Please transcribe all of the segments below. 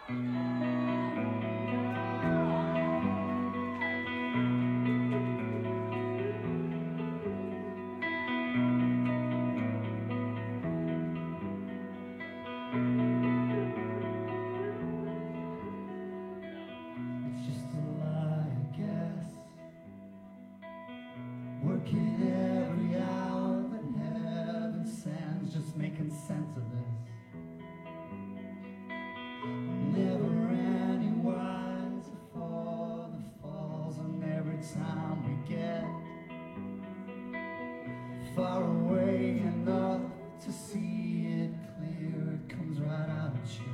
It's just a lie, I guess. Working every hour that heaven sends, just making sense of this. Never any wiser for the falls, and every time we get far away enough to see it clear, it comes right out at you.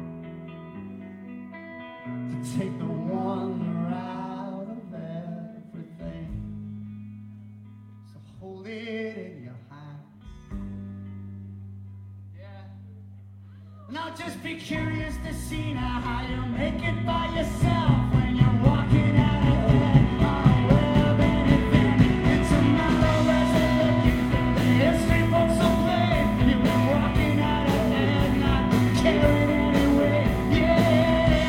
To take the wonder out of everything. So hold it in your hands. Yeah. Now just be curious to see now how you make it by yourself when you're walking out ahead. Unaware of anything. It's a matter as you're looking through the history books of pain. You've been walking out ahead, not caring anyway. Yeah.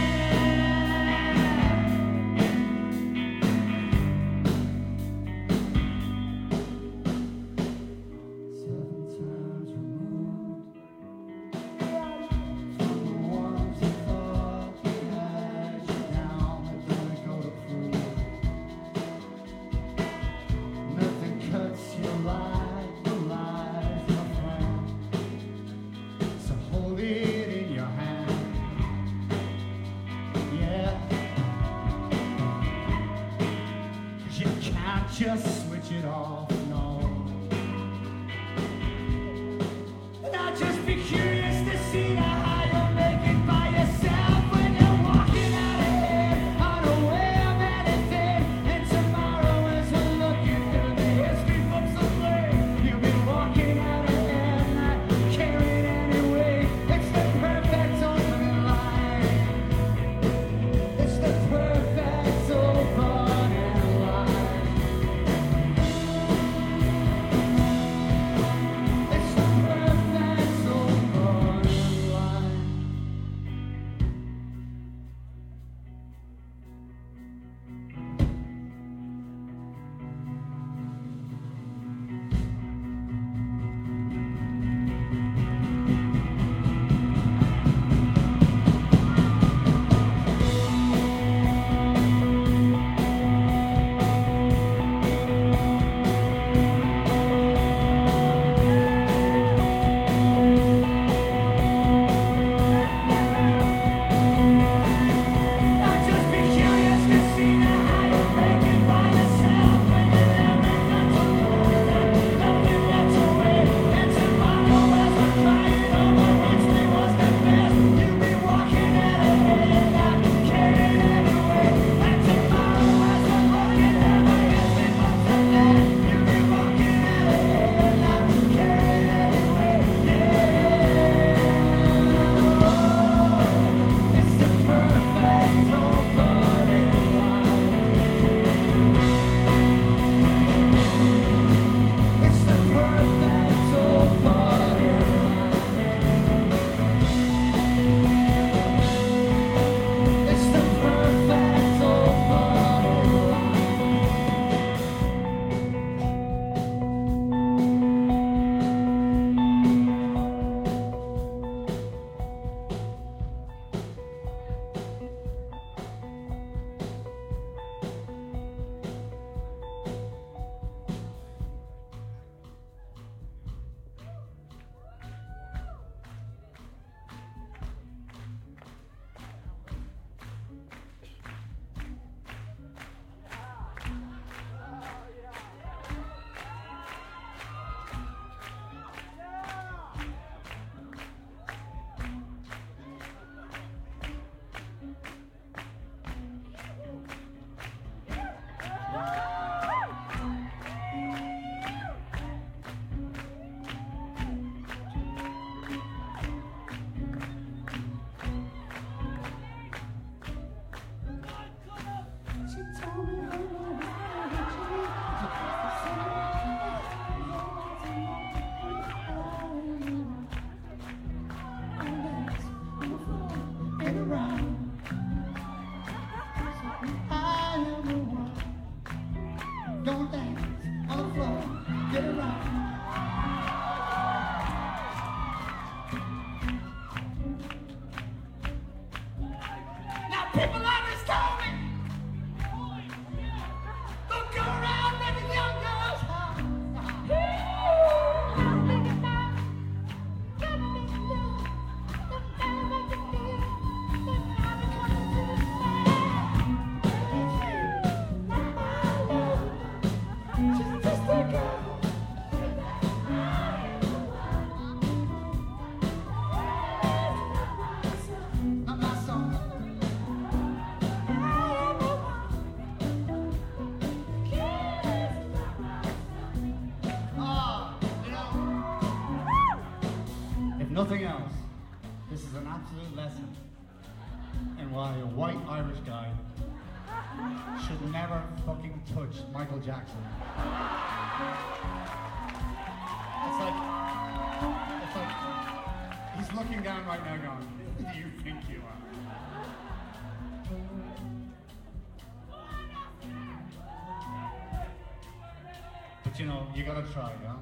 Seven times removed from the ones who thought they had you down, but then they go to prove nothing cuts you like the lies, my friend. So hold it in your hand, yeah. 'Cause you can't just switch it off, no. Now just be curious to see how you make it by yourself when you're walking out ahead, unaware of anything. And tomorrow as you're looking through the history books of blame, you'll be walking out ahead, not caring anyway. It's the perfect opening line. It's the perfect opening line. around. I am the one. Don't dance on the floor, get around. Now people always tell me, don't go around letting young girls house. Not my song. If nothing else, this is an absolute lesson in why a white Irish guy should never fucking touch Michael Jackson. It's like he's looking down right now going, who do you think you are? But you know, you gotta try, huh?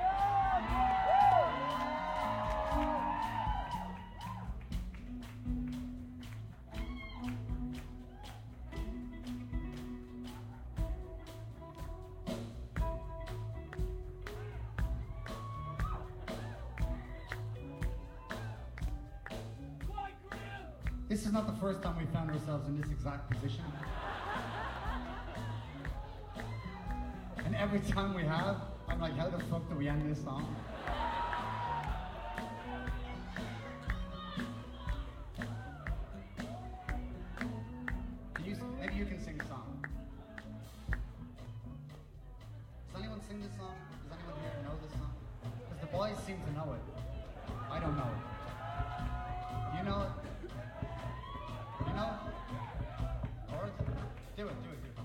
This is not the first time we found ourselves in this exact position. And every time we have, I'm like, how the fuck do we end this song? Maybe you can sing a song. Does anyone sing this song? Does anyone here know this song? Because the boys seem to know it. I don't know it. Do you know it? You know? Or do it.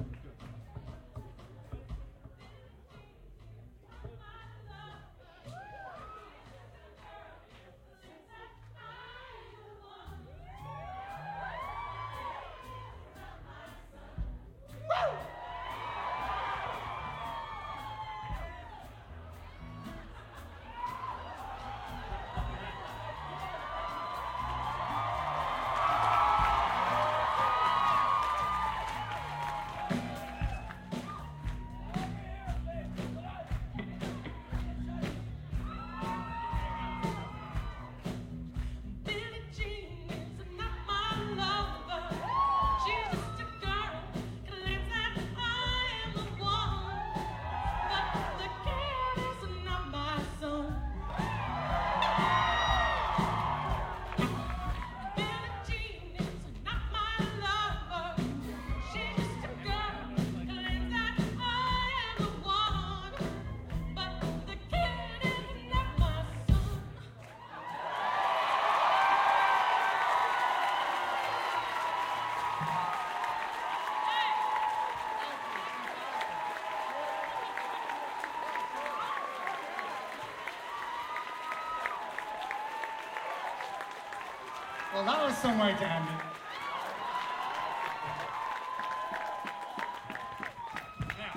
Well, that was some way to end it. Yeah.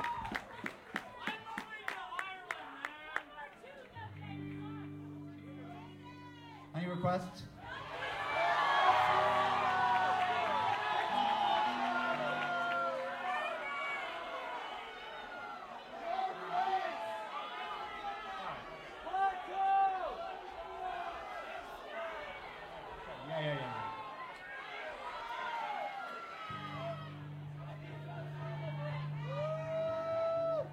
Any requests?